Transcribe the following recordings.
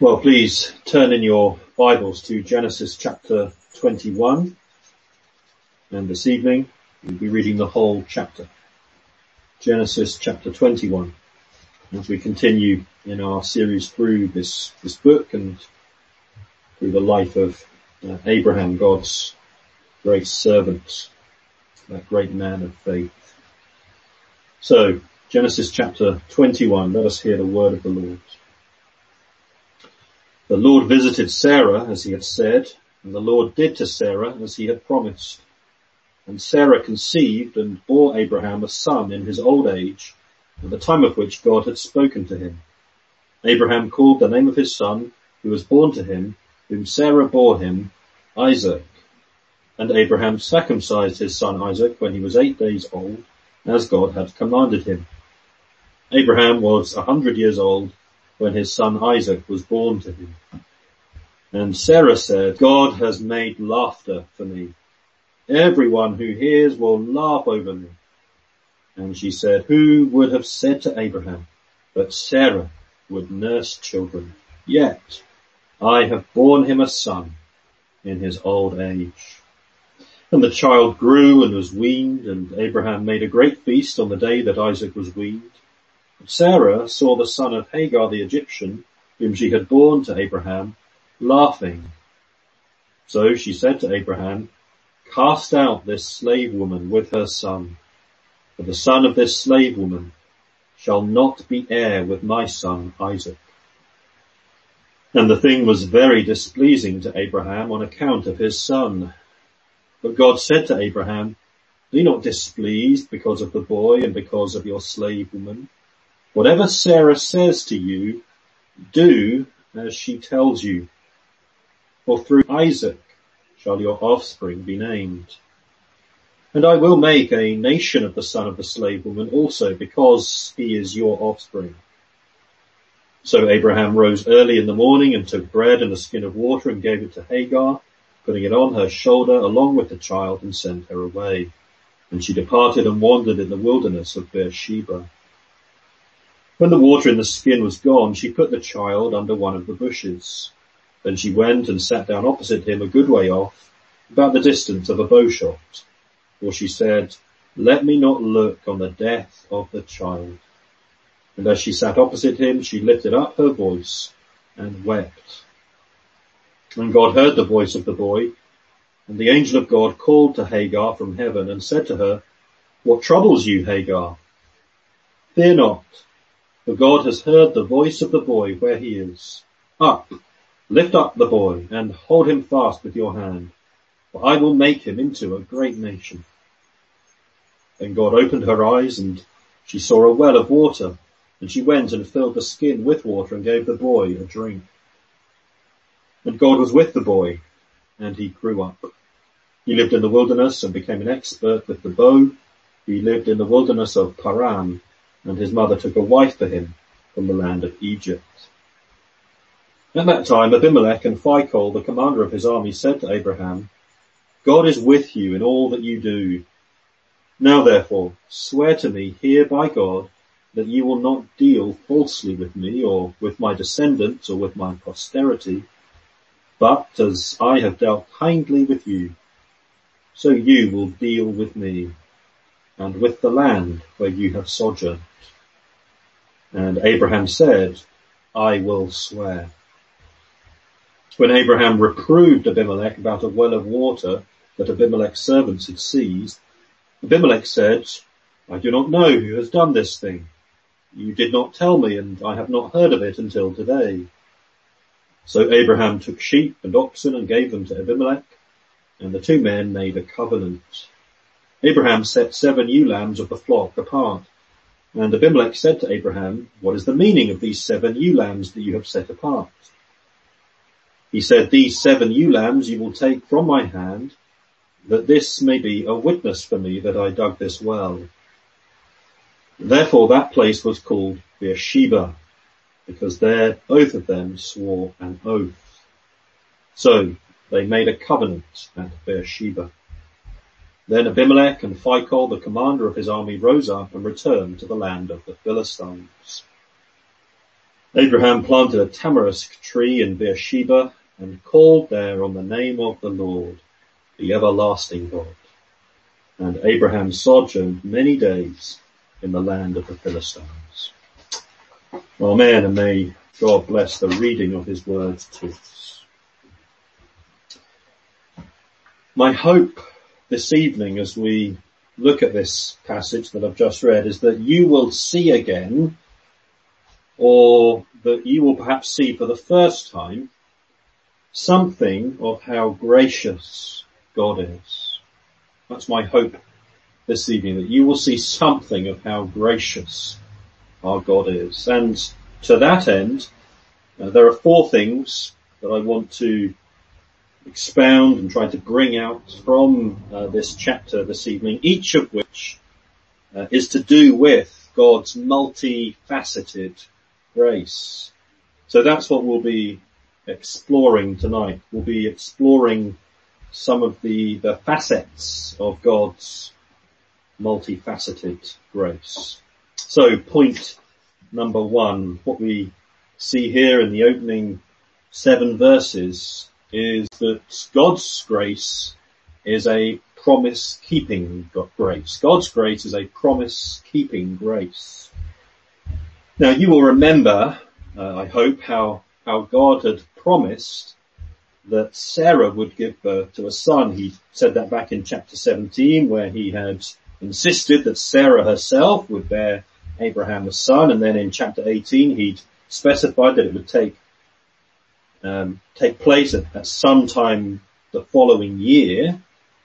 Well, please turn in your Bibles to Genesis chapter 21, and this evening we'll be reading the whole chapter. Genesis chapter 21, as we continue in our series through this book and through the life of Abraham, God's great servant, that great man of faith. So, Genesis chapter 21, let us hear the word of the Lord. The Lord visited Sarah as he had said, and the Lord did to Sarah as he had promised. And Sarah conceived and bore Abraham a son in his old age, at the time of which God had spoken to him. Abraham called the name of his son, who was born to him, whom Sarah bore him, Isaac. And Abraham circumcised his son Isaac when he was 8 days old, as God had commanded him. Abraham was 100 years old when his son Isaac was born to him. And Sarah said, God has made laughter for me. Everyone who hears will laugh over me. And she said, who would have said to Abraham that Sarah would nurse children? Yet I have borne him a son in his old age. And the child grew and was weaned, and Abraham made a great feast on the day that Isaac was weaned. Sarah saw the son of Hagar the Egyptian, whom she had borne to Abraham, laughing. So she said to Abraham, cast out this slave woman with her son, for the son of this slave woman shall not be heir with my son Isaac. And the thing was very displeasing to Abraham on account of his son. But God said to Abraham, be not displeased because of the boy and because of your slave woman. Whatever Sarah says to you, do as she tells you. For through Isaac shall your offspring be named. And I will make a nation of the son of the slave woman also, because he is your offspring. So Abraham rose early in the morning and took bread and a skin of water and gave it to Hagar, putting it on her shoulder along with the child, and sent her away. And she departed and wandered in the wilderness of Beersheba. When the water in the skin was gone, she put the child under one of the bushes. Then she went and sat down opposite him a good way off, about the distance of a bow shot. For she said, let me not look on the death of the child. And as she sat opposite him, she lifted up her voice and wept. And God heard the voice of the boy, and the angel of God called to Hagar from heaven and said to her, what troubles you, Hagar? Fear not, for God has heard the voice of the boy where he is. Up, lift up the boy, and hold him fast with your hand, for I will make him into a great nation. Then God opened her eyes, and she saw a well of water, and she went and filled the skin with water and gave the boy a drink. And God was with the boy, and he grew up. He lived in the wilderness and became an expert with the bow. He lived in the wilderness of Paran, and his mother took a wife for him from the land of Egypt. At that time, Abimelech and Phicol, the commander of his army, said to Abraham, God is with you in all that you do. Now therefore, swear to me here by God that you will not deal falsely with me or with my descendants or with my posterity, but as I have dealt kindly with you, so you will deal with me and with the land where you have sojourned. And Abraham said, I will swear. When Abraham reproved Abimelech about a well of water that Abimelech's servants had seized, Abimelech said, I do not know who has done this thing. You did not tell me, and I have not heard of it until today. So Abraham took sheep and oxen and gave them to Abimelech, and the two men made a covenant. Abraham set 7 ewe lambs of the flock apart. And Abimelech said to Abraham, what is the meaning of these 7 ewe lambs that you have set apart? He said, these 7 ewe lambs you will take from my hand, that this may be a witness for me that I dug this well. Therefore that place was called Beersheba, because there both of them swore an oath. So they made a covenant at Beersheba. Then Abimelech and Phicol, the commander of his army, rose up and returned to the land of the Philistines. Abraham planted a tamarisk tree in Beersheba and called there on the name of the Lord, the everlasting God. And Abraham sojourned many days in the land of the Philistines. Amen, and may God bless the reading of his words to us. My hope this evening as we look at this passage that I've just read is that you will see again, or that you will perhaps see for the first time, something of how gracious God is. That's my hope this evening, that you will see something of how gracious our God is. And to that end, there are four things that I want to expound and try to bring out from this chapter this evening, each of which is to do with God's multifaceted grace. So that's what we'll be exploring tonight. We'll be exploring some of the facets of God's multifaceted grace. So point number one, what we see here in the opening 7 verses is that God's grace is a promise-keeping grace. God's grace is a promise-keeping grace. Now you will remember, I hope, how God had promised that Sarah would give birth to a son. He said that back in chapter 17, where he had insisted that Sarah herself would bear Abraham a son, and then in chapter 18 he'd specified that it would take place at some time the following year.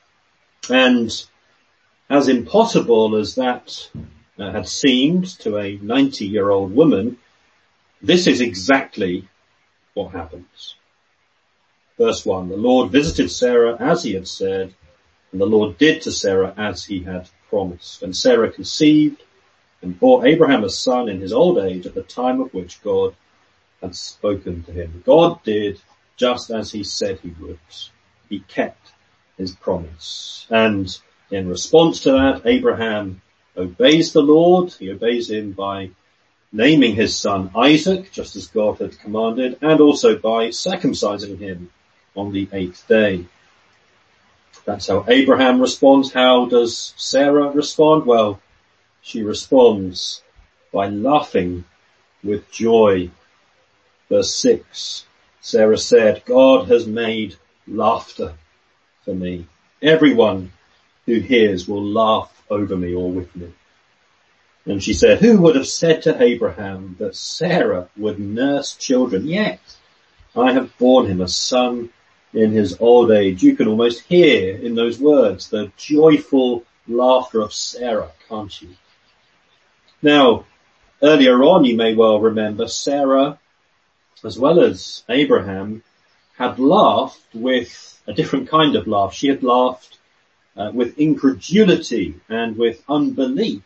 And as impossible as that had seemed to a 90-year-old woman, this is exactly what happens. Verse 1, the Lord visited Sarah as he had said, and the Lord did to Sarah as he had promised. And Sarah conceived and bore Abraham a son in his old age at the time of which God had spoken to him. God did just as he said he would. He kept his promise. And in response to that, Abraham obeys the Lord. He obeys him by naming his son Isaac, just as God had commanded, and also by circumcising him on the 8th day. That's how Abraham responds. How does Sarah respond? Well, she responds by laughing with joy. Verse 6, Sarah said, God has made laughter for me. Everyone who hears will laugh over me or with me. And she said, who would have said to Abraham that Sarah would nurse children? Yet I have borne him a son in his old age. You can almost hear in those words the joyful laughter of Sarah, can't you? Now, earlier on, you may well remember Sarah, as well as Abraham, had laughed with a different kind of laugh. She had laughed with incredulity and with unbelief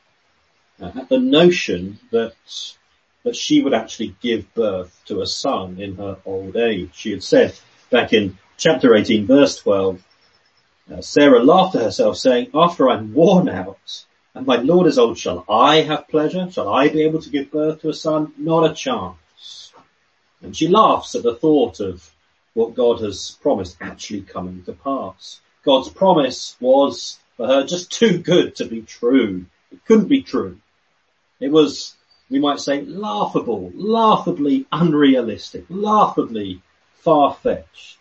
at the notion that she would actually give birth to a son in her old age. She had said back in chapter 18, verse 12, Sarah laughed to herself, saying, after I'm worn out and my Lord is old, shall I have pleasure? Shall I be able to give birth to a son? Not a chance. And she laughs at the thought of what God has promised actually coming to pass. God's promise was for her just too good to be true. It couldn't be true. It was, we might say, laughable, laughably unrealistic, laughably far-fetched.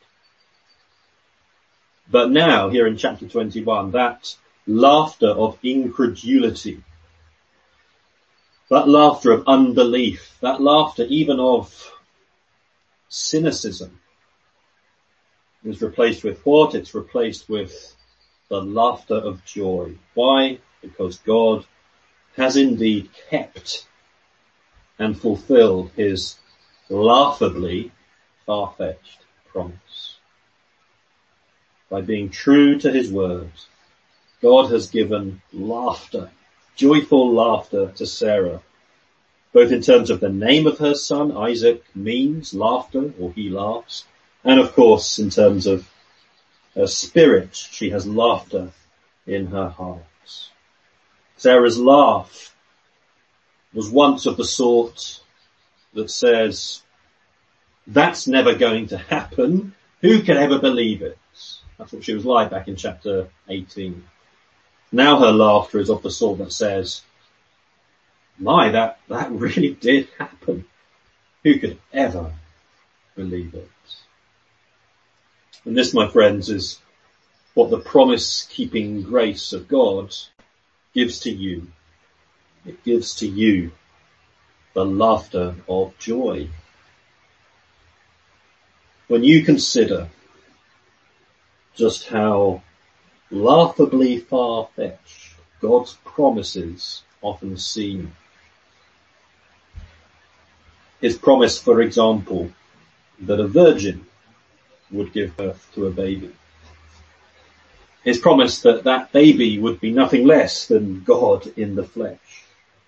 But now, here in chapter 21, that laughter of incredulity, that laughter of unbelief, that laughter even of cynicism is replaced with what? It's replaced with the laughter of joy. Why? Because God has indeed kept and fulfilled his laughably far-fetched promise. By being true to his word, God has given laughter, joyful laughter to Sarah, both in terms of the name of her son. Isaac means laughter, or he laughs, and of course in terms of her spirit, she has laughter in her heart. Sarah's laugh was once of the sort that says, that's never going to happen. Who could ever believe it? That's what she was like back in chapter 18. Now her laughter is of the sort that says, my, that really did happen. Who could ever believe it? And this, my friends, is what the promise-keeping grace of God gives to you. It gives to you the laughter of joy. When you consider just how laughably far-fetched God's promises often seem. His promise, for example, that a virgin would give birth to a baby. His promise that that baby would be nothing less than God in the flesh.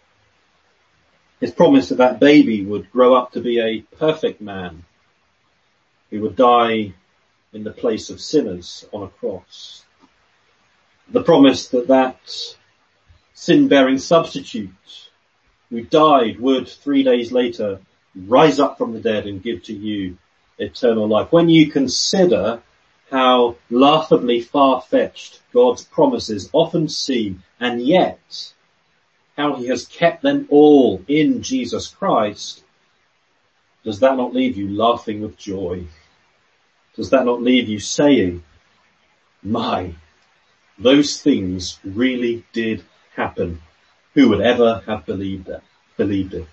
His promise that that baby would grow up to be a perfect man who would die in the place of sinners on a cross. The promise that that sin-bearing substitute who died would 3 days later rise up from the dead and give to you eternal life. When you consider how laughably far-fetched God's promises often seem, and yet how he has kept them all in Jesus Christ, does that not leave you laughing with joy? Does that not leave you saying, my, those things really did happen? Who would ever have believed it?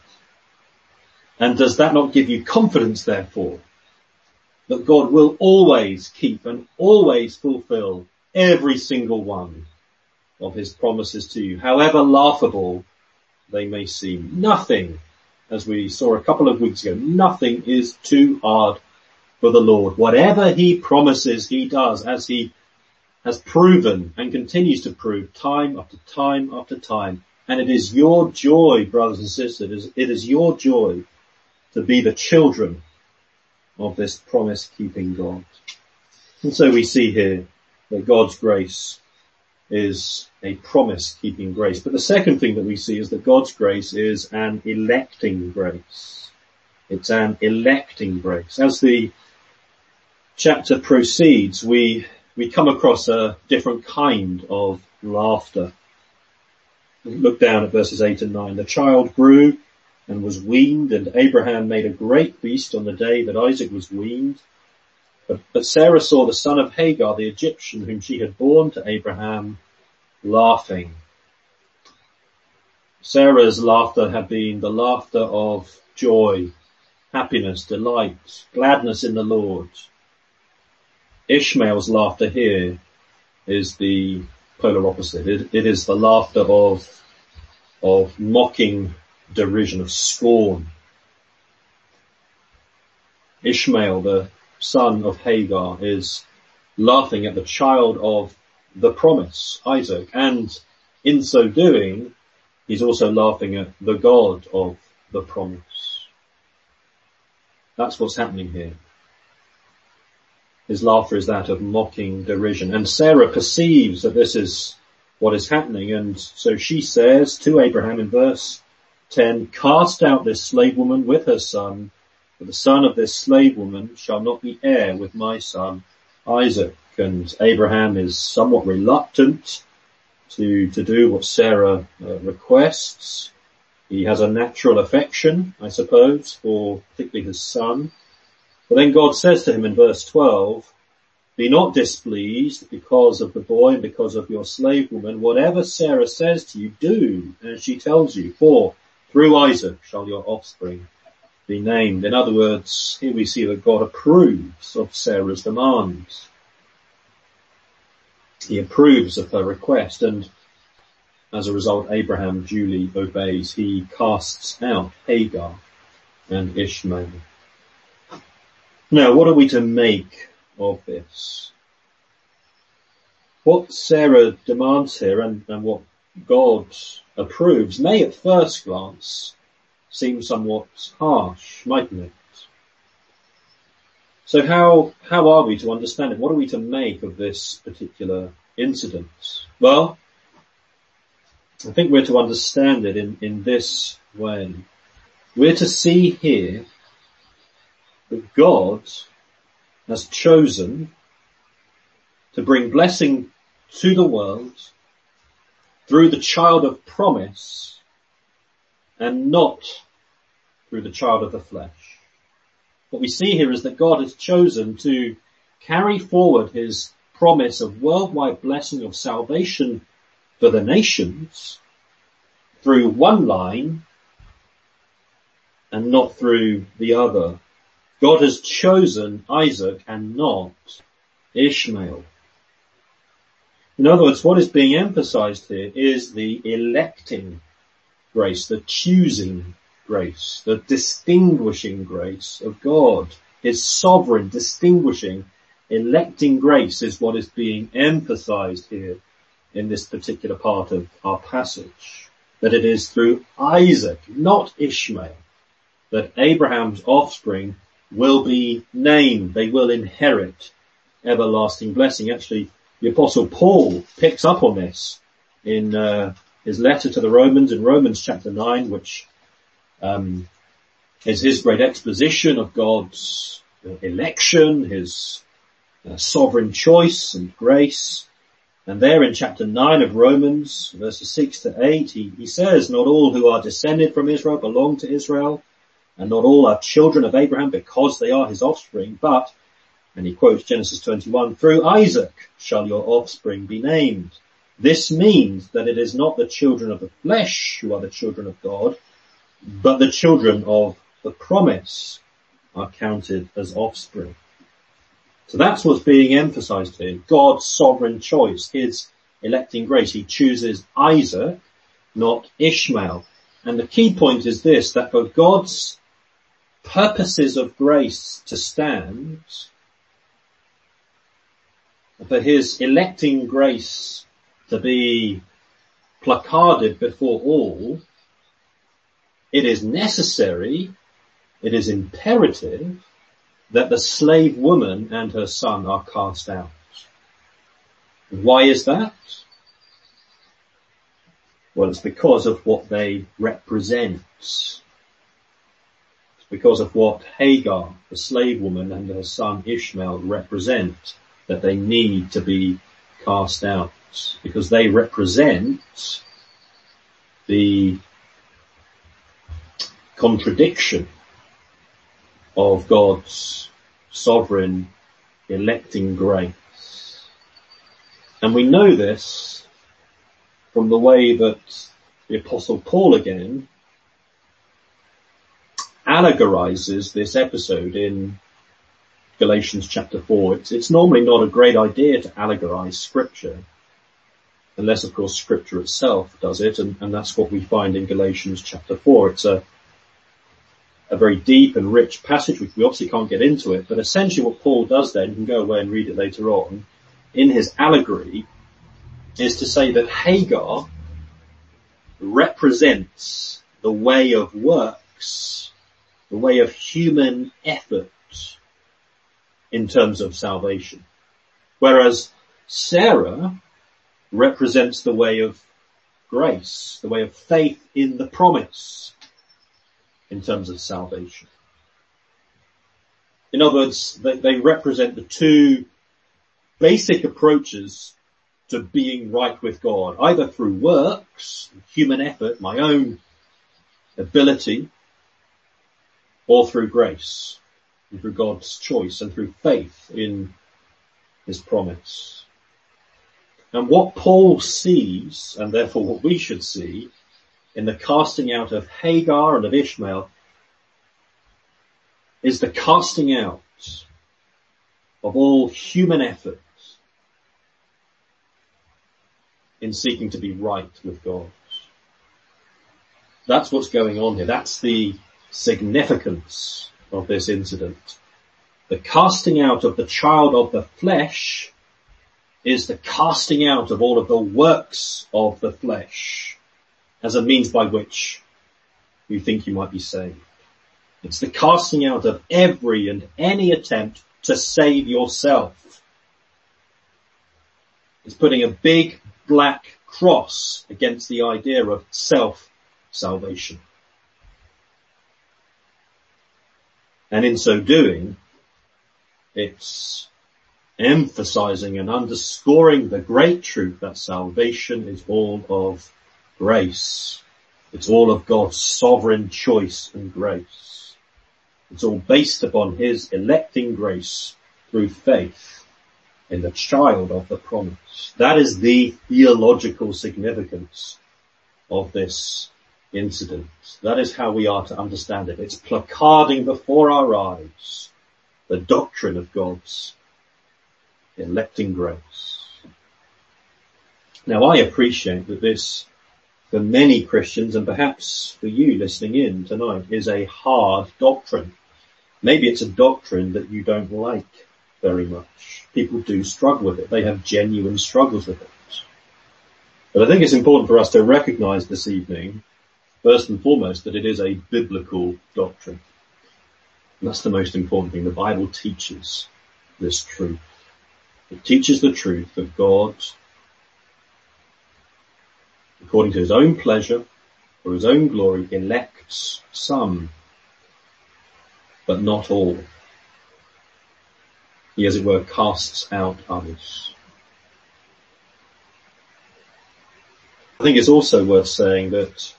And does that not give you confidence, therefore, that God will always keep and always fulfill every single one of his promises to you, however laughable they may seem? Nothing, as we saw a couple of weeks ago, nothing is too hard for the Lord. Whatever he promises, he does, as he has proven and continues to prove time after time after time. And it is your joy, brothers and sisters, it is your joy to be the children of this promise-keeping God. And so we see here that God's grace is a promise-keeping grace. But the second thing that we see is that God's grace is an electing grace. It's an electing grace. As the chapter proceeds, we come across a different kind of laughter. Look down at verses 8 and 9. The child grew and was weaned, and Abraham made a great feast on the day that Isaac was weaned. But Sarah saw the son of Hagar, the Egyptian, whom she had borne to Abraham, laughing. Sarah's laughter had been the laughter of joy, happiness, delight, gladness in the Lord. Ishmael's laughter here is the polar opposite. It is the laughter of mocking derision, of scorn. Ishmael, the son of Hagar, is laughing at the child of the promise, Isaac, and in so doing, he's also laughing at the God of the promise. That's what's happening here. His laughter is that of mocking derision. And Sarah perceives that this is what is happening, and so she says to Abraham in verse 10, cast out this slave woman with her son, for the son of this slave woman shall not be heir with my son Isaac. And Abraham is somewhat reluctant to do what Sarah requests. He has a natural affection, I suppose, for particularly his son. But then God says to him in verse 12, be not displeased because of the boy and because of your slave woman. Whatever Sarah says to you, do as she tells you, for through Isaac shall your offspring be named. In other words, here we see that God approves of Sarah's demands. He approves of her request, and as a result, Abraham duly obeys. He casts out Hagar and Ishmael. Now, what are we to make of this? What Sarah demands here and what God approves may at first glance seem somewhat harsh, mightn't it? So how are we to understand it? What are we to make of this particular incident? Well, I think we're to understand it in this way. we're to see here that God has chosen to bring blessing to the world through the child of promise and not through the child of the flesh. What we see here is that God has chosen to carry forward his promise of worldwide blessing of salvation for the nations through one line and not through the other. God has chosen Isaac and not Ishmael. In other words, what is being emphasized here is the electing grace, the choosing grace, the distinguishing grace of God. His sovereign, distinguishing, electing grace is what is being emphasized here in this particular part of our passage. That it is through Isaac, not Ishmael, that Abraham's offspring will be named. They will inherit everlasting blessing. Actually, the Apostle Paul picks up on this in his letter to the Romans, in Romans chapter 9, which is his great exposition of God's election, his sovereign choice and grace. And there in chapter 9 of Romans, verses 6 to 8, he says, "Not all who are descended from Israel belong to Israel, and not all are children of Abraham because they are his offspring, but," and he quotes Genesis 21, "through Isaac shall your offspring be named." This means that it is not the children of the flesh who are the children of God, but the children of the promise are counted as offspring. So that's what's being emphasized here. God's sovereign choice, his electing grace. He chooses Isaac, not Ishmael. And the key point is this, that for God's purposes of grace to stand, for his electing grace to be placarded before all, it is necessary, it is imperative that the slave woman and her son are cast out. And why is that? Well, it's because of what they represent. It's because of what Hagar, the slave woman, and her son Ishmael represent, that they need to be cast out. Because they represent the contradiction of God's sovereign electing grace. And we know this from the way that the Apostle Paul again allegorizes this episode in Galatians chapter 4. It's normally not a great idea to allegorize scripture, unless of course scripture itself does it, and that's what we find in Galatians chapter 4. It's a very deep and rich passage, which we obviously can't get into it, but essentially what Paul does then, you can go away and read it later on, in his allegory, is to say that Hagar represents the way of works, the way of human effort in terms of salvation. Whereas Sarah represents the way of grace, the way of faith in the promise in terms of salvation. In other words, they represent the two basic approaches to being right with God, either through works, human effort, my own ability, or through grace, and through God's choice, and through faith in his promise. And what Paul sees, and therefore what we should see, in the casting out of Hagar and of Ishmael, is the casting out of all human effort in seeking to be right with God. That's what's going on here. That's the significance of this incident. The casting out of the child of the flesh is the casting out of all of the works of the flesh as a means by which you think you might be saved. It's the casting out of every and any attempt to save yourself. It's putting a big black cross against the idea of self-salvation. And in so doing, it's emphasizing and underscoring the great truth that salvation is all of grace. It's all of God's sovereign choice and grace. It's all based upon his electing grace through faith in the child of the promise. That is the theological significance of this incident. That is how we are to understand it. It's placarding before our eyes the doctrine of God's electing grace. Now, I appreciate that this, for many Christians, and perhaps for you listening in tonight, is a hard doctrine. Maybe it's a doctrine that you don't like very much. People do struggle with it. They have genuine struggles with it. But I think it's important for us to recognize this evening, first and foremost, that it is a biblical doctrine. And that's the most important thing. The Bible teaches this truth. It teaches the truth that God, according to his own pleasure, for his own glory, elects some, but not all. He, as it were, casts out others. I think it's also worth saying that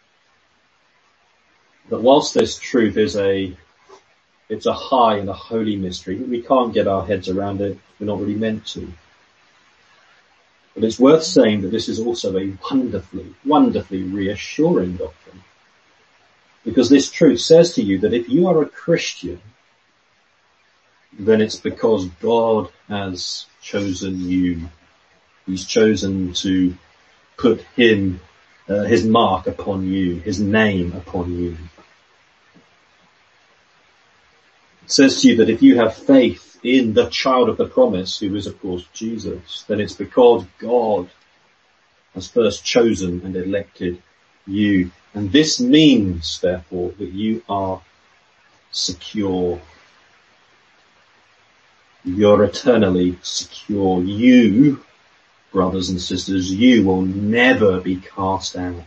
whilst this truth is it's a high and a holy mystery, we can't get our heads around it. We're not really meant to. But it's worth saying that this is also a wonderfully, wonderfully reassuring doctrine. Because this truth says to you that if you are a Christian, then it's because God has chosen you. He's chosen to put his mark upon you, his name upon you. It says to you that if you have faith in the child of the promise, who is of course Jesus, then it's because God has first chosen and elected you. And this means, therefore, that you are secure. You're eternally secure. You, brothers and sisters, you will never be cast out.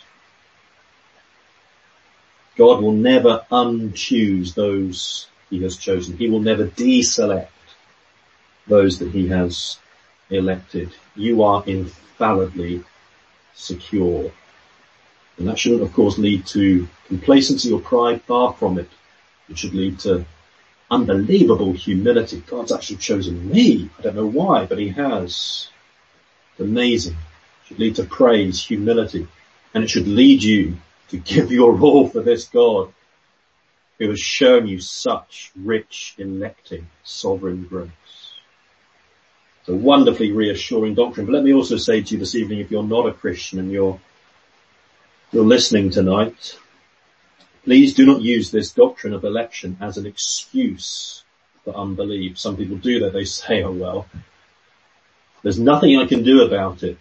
God will never unchoose those he has chosen. He will never deselect those that he has elected. You are infallibly secure. And that shouldn't, of course, lead to complacency or pride. Far from it. It should lead to unbelievable humility. God's actually chosen me. I don't know why, but he has. It's amazing. It should lead to praise, humility. And it should lead you to give your all for this God who has shown you such rich, electing, sovereign grace. It's a wonderfully reassuring doctrine. But let me also say to you this evening, if you're not a Christian and you're listening tonight, please do not use this doctrine of election as an excuse for unbelief. Some people do that. They say, oh well, there's nothing I can do about it.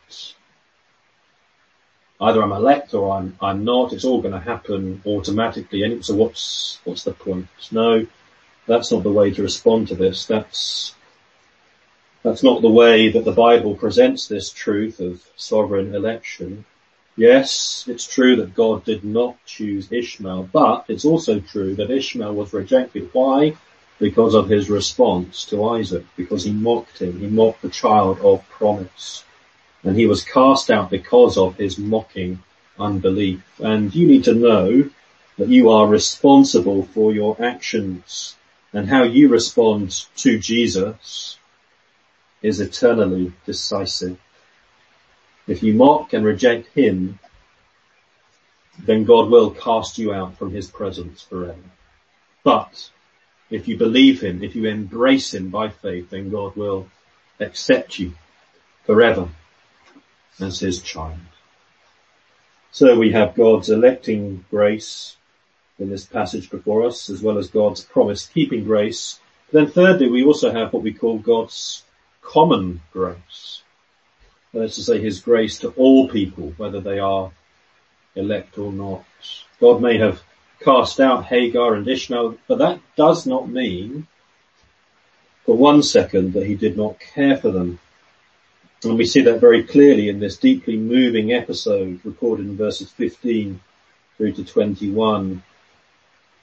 Either I'm elect or I'm not. It's all going to happen automatically. And so what's the point? No, that's not the way to respond to this. That's not the way that the Bible presents this truth of sovereign election. Yes, it's true that God did not choose Ishmael, but it's also true that Ishmael was rejected. Why? Because of his response to Isaac, because he mocked him. He mocked the child of promise. And he was cast out because of his mocking unbelief. And you need to know that you are responsible for your actions, and how you respond to Jesus is eternally decisive. If you mock and reject him, then God will cast you out from his presence forever. But if you believe him, if you embrace him by faith, then God will accept you forever as his child. So we have God's electing grace in this passage before us, as well as God's promise-keeping grace. Then thirdly, we also have what we call God's common grace. That is to say, his grace to all people, whether they are elect or not. God may have cast out Hagar and Ishmael, but that does not mean for 1 second that he did not care for them. And we see that very clearly in this deeply moving episode recorded in verses 15 through to 21,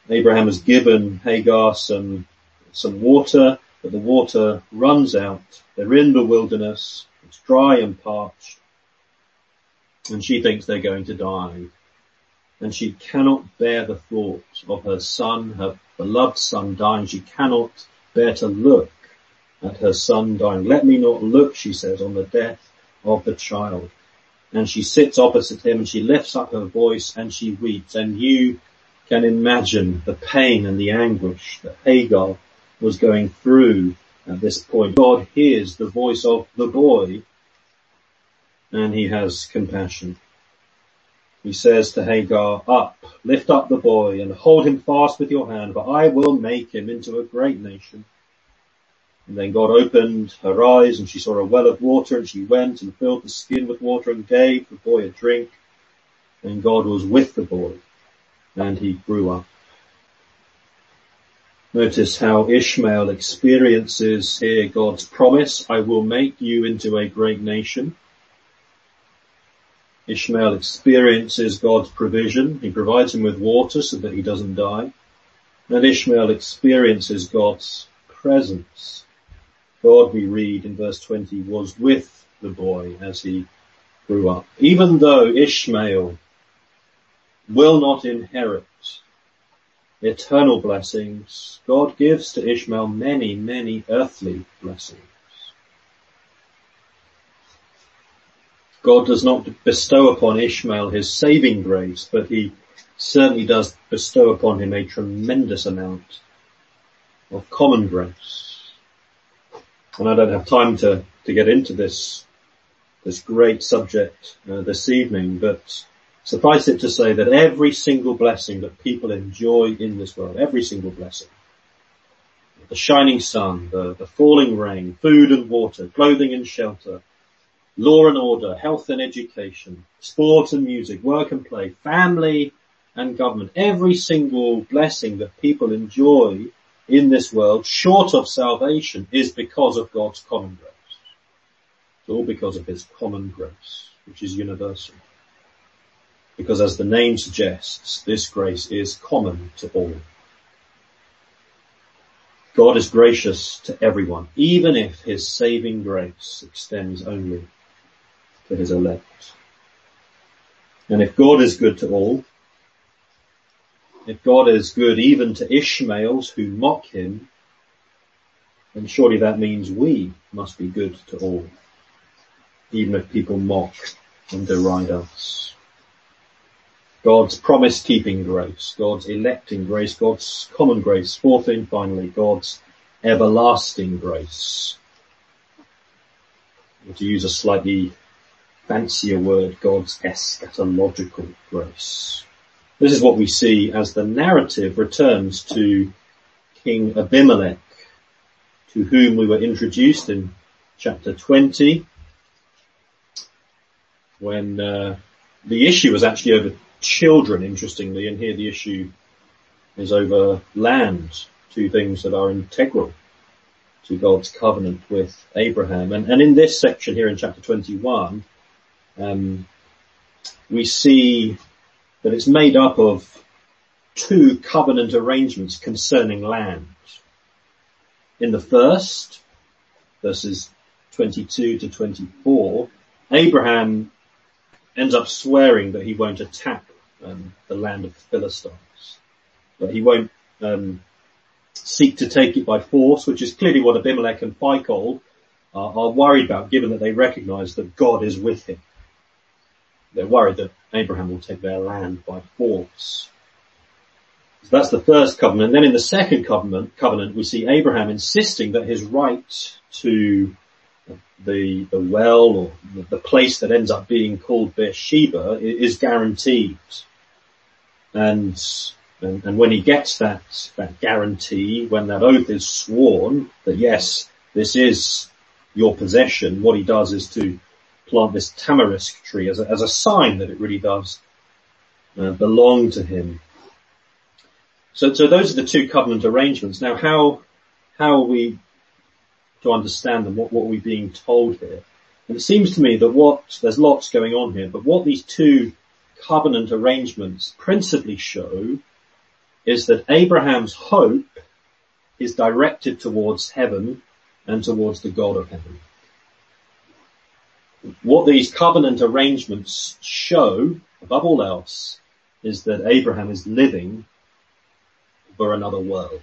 Abraham has given Hagar some water, but the water runs out. They're in the wilderness. It's dry and parched. And she thinks they're going to die. And she cannot bear the thought of her son, her beloved son, dying. She cannot bear to look at her son dying. Let me not look, she says, on the death of the child. And she sits opposite him and she lifts up her voice and she weeps. And you can imagine the pain and the anguish that Hagar was going through at this point. God hears the voice of the boy and he has compassion. He says to Hagar, "Up, lift up the boy and hold him fast with your hand, for I will make him into a great nation." And then God opened her eyes and she saw a well of water, and she went and filled the skin with water and gave the boy a drink. And God was with the boy and he grew up. Notice how Ishmael experiences here God's promise, "I will make you into a great nation." Ishmael experiences God's provision. He provides him with water so that he doesn't die. And Ishmael experiences God's presence. God, we read in verse 20, was with the boy as he grew up. Even though Ishmael will not inherit eternal blessings, God gives to Ishmael many, many earthly blessings. God does not bestow upon Ishmael his saving grace, but he certainly does bestow upon him a tremendous amount of common grace. And I don't have time to get into this great subject this evening, but suffice it to say that every single blessing that people enjoy in this world, every single blessing, the shining sun, the falling rain, food and water, clothing and shelter, law and order, health and education, sport and music, work and play, family and government, every single blessing that people enjoy in this world, short of salvation, is because of God's common grace. It's all because of his common grace, which is universal. Because as the name suggests, this grace is common to all. God is gracious to everyone, even if his saving grace extends only to his elect. And if God is good to all, if God is good even to Ishmaels who mock him, then surely that means we must be good to all, even if people mock and deride us. God's promise-keeping grace, God's electing grace, God's common grace, fourthly and finally, God's everlasting grace. Or to use a slightly fancier word, God's eschatological grace. This is what we see as the narrative returns to King Abimelech, to whom we were introduced in chapter 20, when the issue was actually over children, interestingly, and here the issue is over land, two things that are integral to God's covenant with Abraham. And in this section here in chapter 21, we see that it's made up of two covenant arrangements concerning land. In the first, verses 22 to 24, Abraham ends up swearing that he won't attack the land of the Philistines, that he won't seek to take it by force, which is clearly what Abimelech and Phicol are worried about, given that they recognize that God is with him. They're worried that Abraham will take their land by force. So that's the first covenant. Then in the second covenant, we see Abraham insisting that his right to the well, or the place that ends up being called Beersheba, is guaranteed. And when he gets that guarantee, when that oath is sworn, that yes, this is your possession, what he does is to plant this tamarisk tree as a sign that it really does belong to him. So those are the two covenant arrangements. Now, how are we to understand them? What are we being told here? And it seems to me that there's lots going on here, but what these two covenant arrangements principally show is that Abraham's hope is directed towards heaven and towards the God of heaven. What these covenant arrangements show, above all else, is that Abraham is living for another world.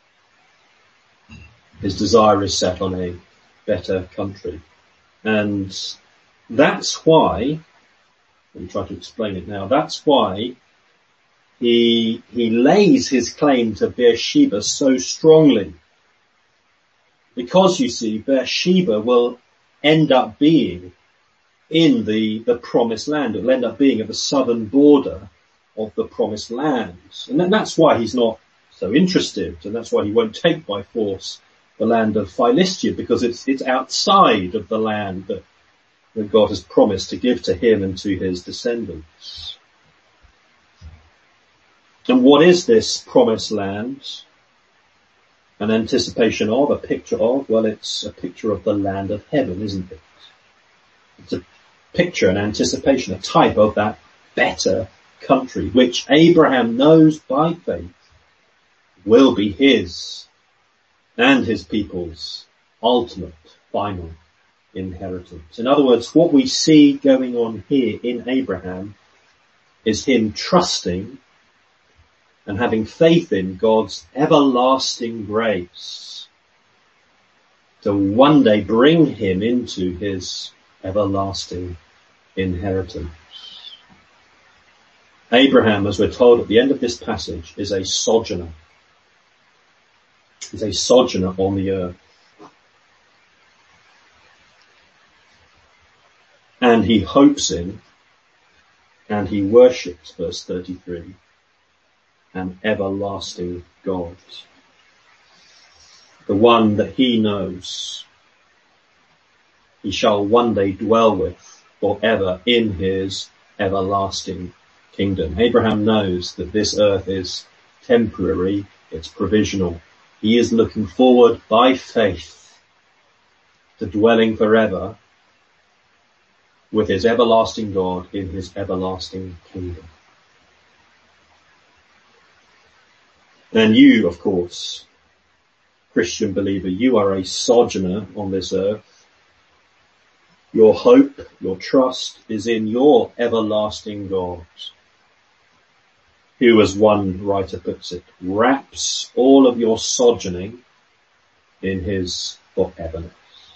His desire is set on a better country. And that's why, let me try to explain it now, that's why he lays his claim to Beersheba so strongly. Because, you see, Beersheba will end up being in the promised land. It will end up being at the southern border of the promised land. And that's why he's not so interested, and that's why he won't take by force the land of Philistia, because it's outside of the land that God has promised to give to him and to his descendants. And what is this promised land? An anticipation of, a picture of? Well, it's a picture of the land of heaven, isn't it? It's a picture, an anticipation, a type of that better country, which Abraham knows by faith will be his and his people's ultimate, final inheritance. In other words, what we see going on here in Abraham is him trusting and having faith in God's everlasting grace to one day bring him into his everlasting inheritance. Abraham, as we're told at the end of this passage, is a sojourner. He's a sojourner on the earth. And he hopes in and he worships, verse 33, an everlasting God. The one that he knows he shall one day dwell with forever in his everlasting kingdom. Abraham knows that this earth is temporary, it's provisional. He is looking forward by faith to dwelling forever with his everlasting God in his everlasting kingdom. And you, of course, Christian believer, you are a sojourner on this earth. Your hope, your trust is in your everlasting God, who, as one writer puts it, wraps all of your sojourning in his foreverness.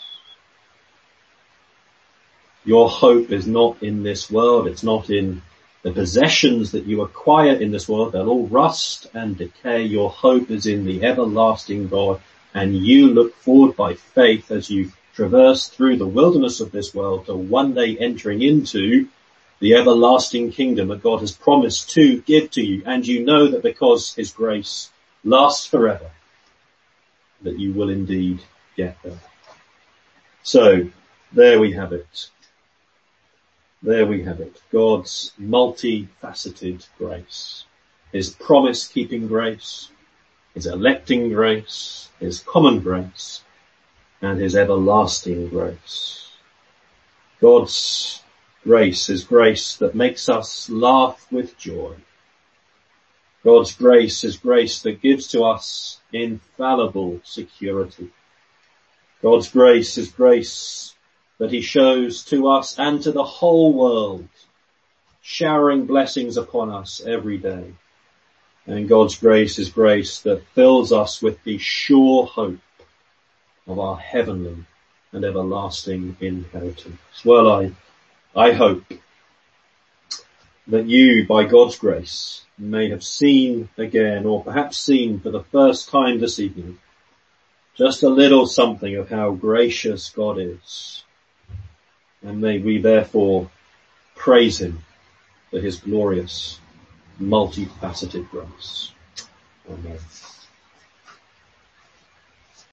Your hope is not in this world. It's not in the possessions that you acquire in this world. They'll all rust and decay. Your hope is in the everlasting God, and you look forward by faith as you traverse through the wilderness of this world to one day entering into the everlasting kingdom that God has promised to give to you. And you know that because his grace lasts forever, that you will indeed get there. So there we have it. There we have it. God's multifaceted grace. His promise-keeping grace, his electing grace, his common grace, and his everlasting grace. God's grace is grace that makes us laugh with joy. God's grace is grace that gives to us infallible security. God's grace is grace that he shows to us and to the whole world, showering blessings upon us every day. And God's grace is grace that fills us with the sure hope of our heavenly and everlasting inheritance. Well, I hope that you, by God's grace, may have seen again, or perhaps seen for the first time this evening, just a little something of how gracious God is. And may we therefore praise him for his glorious, multifaceted grace. Amen.